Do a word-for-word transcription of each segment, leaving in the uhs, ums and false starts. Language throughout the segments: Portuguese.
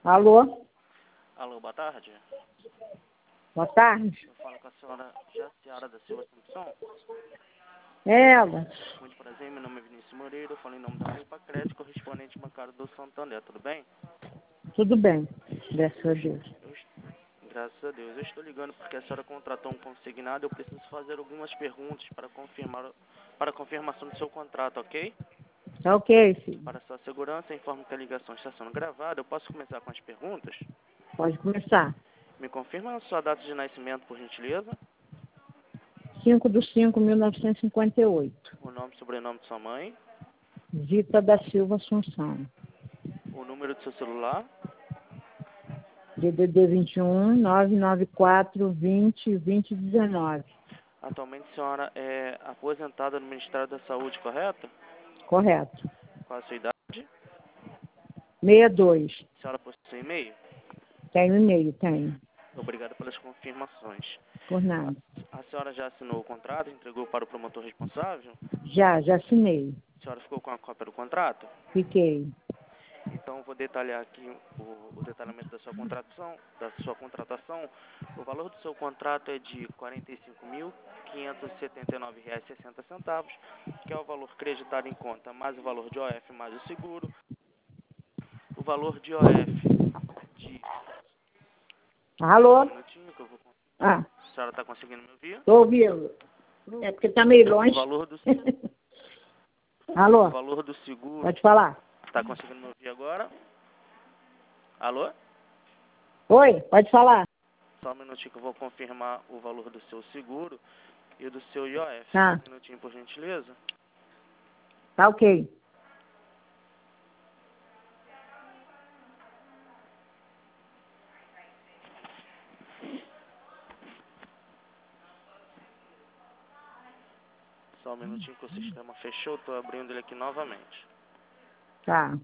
Alô? Alô, boa tarde. Boa tarde. Eu falo com a senhora Jaciara da Silva Simpson. É ela. Muito prazer, meu nome é Vinícius Moreira, eu falo em nome da Copa Crédito, correspondente bancário do Santander, tudo bem? Tudo bem, graças a Deus. Eu, graças a Deus. Eu estou ligando porque a senhora contratou um consignado, eu preciso fazer algumas perguntas para confirmar para a confirmação do seu contrato, ok? Tá ok, filho. Para sua segurança, informo que a ligação está sendo gravada. Eu posso começar com as perguntas? Pode começar. Me confirma a sua data de nascimento, por gentileza? cinco de cinco de mil novecentos e cinquenta e oito. O nome e sobrenome de sua mãe? Zita da Silva Assunção. O número do seu celular? D D D vinte e um, nove nove quatro, vinte, vinte, dezenove. Atualmente a senhora é aposentada no Ministério da Saúde, correto? Correto. Qual a sua idade? sessenta e dois. A senhora possui e-mail? Tenho e-mail, tenho. Obrigado pelas confirmações. Por nada. A, a senhora já assinou o contrato, entregou para o promotor responsável? Já, já assinei. A senhora ficou com a cópia do contrato? Fiquei. Então, vou detalhar aqui o, o detalhamento da sua contratação, da sua contratação. O valor do seu contrato é de quarenta e cinco mil, quinhentos e setenta e nove reais e sessenta centavos, que é o valor creditado em conta, mais o valor de O F mais o seguro. O valor de O F de... Só um Alô? minutinho que eu vou... Ah, A senhora está conseguindo me ouvir? tô ouvindo. É porque tá meio O longe. valor do, o Alô? valor do seguro... Pode falar. Está conseguindo me ouvir agora? Alô? Oi, pode falar. Só um minutinho que eu vou confirmar o valor do seu seguro e do seu I O F. Só Tá, um minutinho, por gentileza. tá ok. Só um minutinho que o sistema fechou. Estou abrindo ele aqui novamente. Tá.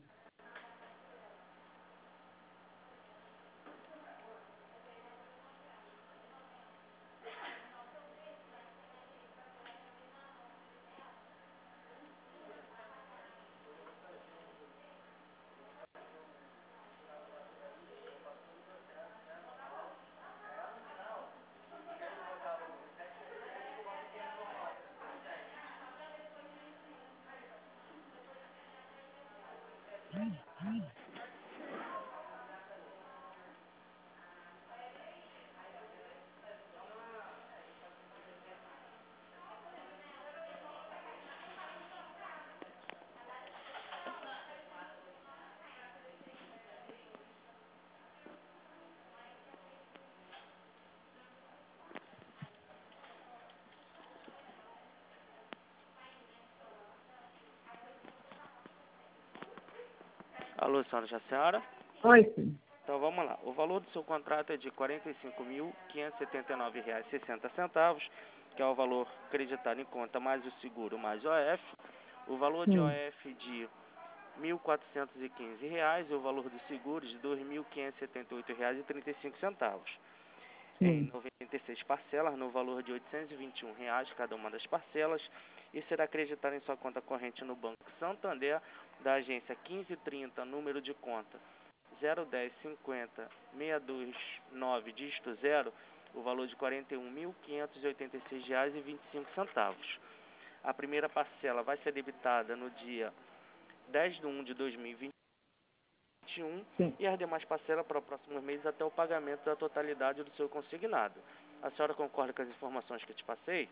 Alô, senhora Jaciara? Oi, filho. Então vamos lá. O valor do seu contrato é de quarenta e cinco mil, quinhentos e setenta e nove reais e sessenta centavos, que é o valor creditado em conta mais o seguro mais o O F. O valor de Hum, O F de mil quatrocentos e quinze reais e o valor do seguro de dois mil quinhentos e setenta e oito reais e trinta e cinco centavos. Em sim. noventa e seis parcelas, no valor de oitocentos e vinte e um reais cada uma das parcelas, e será acreditado em sua conta corrente no Banco Santander, da agência quinze trinta, número de conta zero dez cinquenta seiscentos e vinte e nove, dígito zero, o valor de quarenta e um mil, quinhentos e oitenta e seis reais e vinte e cinco centavos. A primeira parcela vai ser debitada no dia dez de um de dois mil e vinte e um Sim. e as demais parcelas para o próximo mês até o pagamento da totalidade do seu consignado. A senhora concorda com as informações que eu te passei?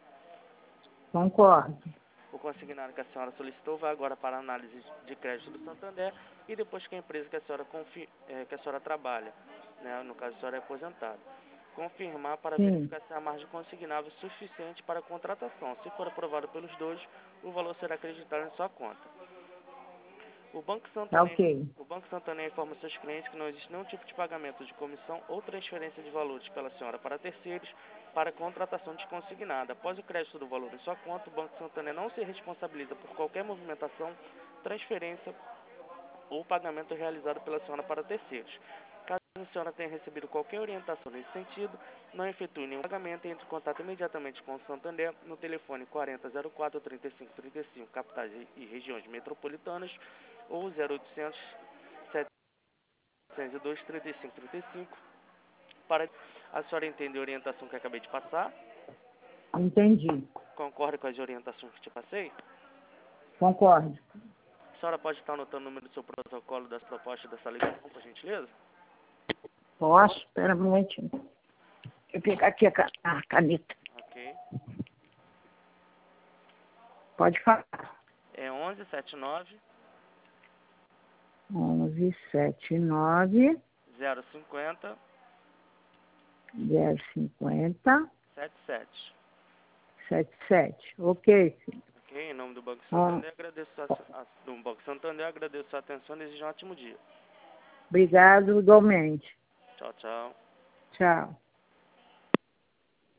Concordo. O consignado que a senhora solicitou vai agora para a análise de crédito do Santander e depois que a empresa que a senhora, confi eh, que a senhora trabalha, né, no caso a senhora é aposentada, confirmar para Sim. verificar se a margem consignável é suficiente para a contratação. Se for aprovado pelos dois, o valor será acreditado em sua conta. O Banco Tá Santander, ok. o Banco Santander informa seus clientes que não existe nenhum tipo de pagamento de comissão ou transferência de valores pela senhora para terceiros para contratação desconsignada. Após o crédito do valor em sua conta, o Banco Santander não se responsabiliza por qualquer movimentação, transferência ou pagamento realizado pela senhora para terceiros. Caso a senhora tenha recebido qualquer orientação nesse sentido, não efetue nenhum pagamento e entre em contato imediatamente com o Santander no telefone quarenta zero quatro, trinta e cinco trinta e cinco, capitais e regiões metropolitanas, ou zero oitocentos, setecentos e dois, trinta e cinco, trinta e cinco. Para a senhora entender a orientação que acabei de passar? Entendi. Concorda com as orientações que te passei? Concordo. A senhora pode estar anotando o número do seu protocolo das propostas dessa ligação, por gentileza? Posso? Espera um momentinho. Deixa eu pegar aqui a, ca- a caneta. Ok. Pode falar. É onze setenta e nove, onze setenta e nove, zero cinquenta, zero cinquenta, setenta e sete. setenta e sete. Ok, filho. Ok, em nome do Banco Ó, Santander, agradeço a, a, do Banco Santander, agradeço a sua atenção e desejo um ótimo dia. obrigado igualmente. Tchau, tchau. Tchau.